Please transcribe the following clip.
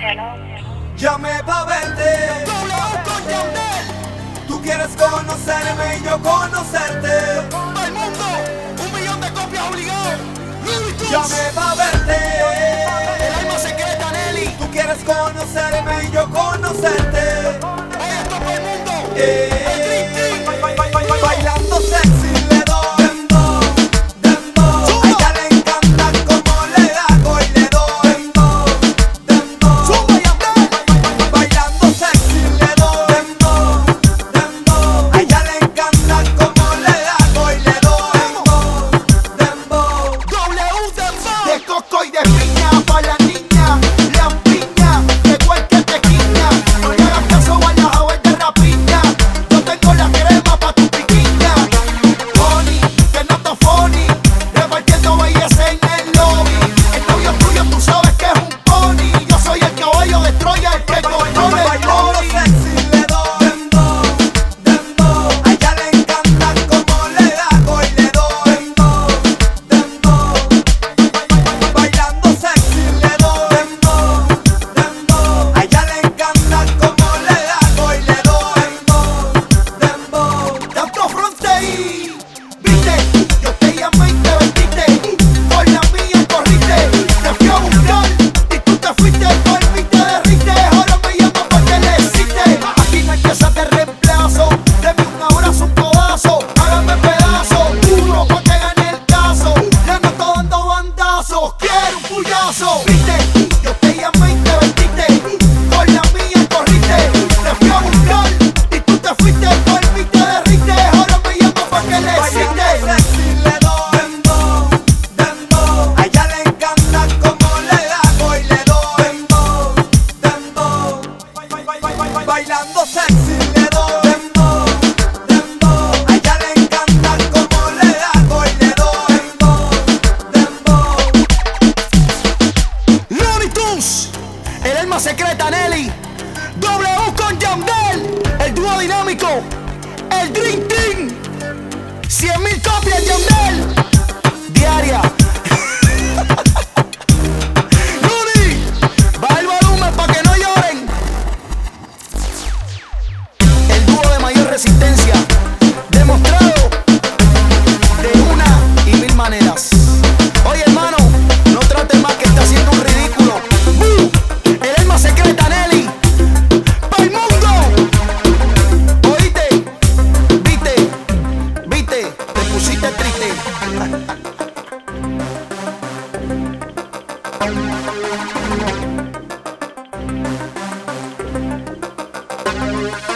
Llamé pa' verte. Con Yandel. Tú quieres conocerme y yo conocerte. Todo el mundo, 1 millón de copias obligado. Llamé pa' verte. El alma secreta, Nelly. Tú quieres conocerme y yo conocerte. Oye, esto todo el mundo. Bailando sexy le doy dembow, dembow. A ella le encanta como le hago y le doy dembow, dembow. Bailando sexy le doy dembow, dembow. A ella le encanta como le hago y le doy dembow, dembow. W dembow. De coco y de piña pa' la niña, la piña, de cualquier tequila. No le hagas caso a la joven de rapiña. Yo tengo la crema pa' tu piquiña. Honey, que no está funny, repartiendo belleza en el lobby. El novio tuyo tú sabes que es un pony. Yo soy el caballo de Troya, el que controla el Bailando body. sexy le doy dembow, dembow. A ella le encanta como le hago y le doy dembow, dembow. Bailando sexy le doy dembow, dembow. A ella le encanta como le hago y le doy dembow, dembow. Tanto fronte y viste, yo te llamé y te vendiste. Por la mía corriste, te fui a buscar y tú te fuiste. Por mí te derrite, ahora me llamas porque le hiciste. Aquí no hay piezas de reemplazo, deme un abrazo, un codazo, hágame pedazo, duro pa' que gane el caso. Ya no estoy dando bandazos, quiero un puyazo. Viste, yo te llamé y te vendiste. Por la mía corriste, te fui a buscar y tú te fuiste. Por mí te derrite, ahora me llamas pa' que le Bailando hiciste. sexy le doy dembow, dembow. A ella le encanta como le hago y le doy dembow, dembow. Bailando sexy le doy dembow, dembow. A ella le encanta como le hago y le doy dembow, dembow. Looney Tunes, el alma secreta, Nelly. W con Yandel, el dúo dinámico, el Dream Team. 100.000 copias, Yandel. Diaria. Looney, baja el volumen pa' que no lloren. El dúo de mayor resistencia, demostrado de una y mil maneras. Oye, hermano, no trate más que está haciendo un ridículo. El alma secreta, Nelly. ¡Pa'l mundo! Oíste, viste, te pusiste triste.